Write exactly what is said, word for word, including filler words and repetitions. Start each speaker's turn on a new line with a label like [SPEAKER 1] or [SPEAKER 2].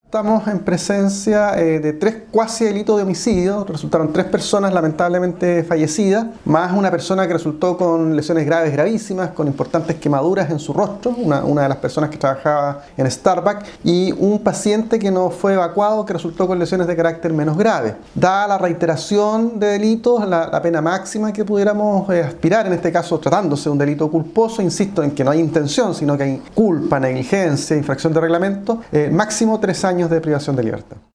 [SPEAKER 1] Estamos en presencia eh, de tres cuasi delitos de homicidio. Resultaron tres personas lamentablemente fallecidas, más una persona que resultó con lesiones graves, gravísimas, con importantes quemaduras en su rostro, una, una de las personas que trabajaba en Starbucks, y un paciente que no fue evacuado, que resultó con lesiones de carácter menos grave. Dada la reiteración de delitos, la, la pena máxima que pudiéramos eh, aspirar, en este caso tratándose de un delito culposo, insisto en que no hay intención, sino que hay culpa, negligencia, infracción de reglamento, eh, máximo tres años de privación de libertad.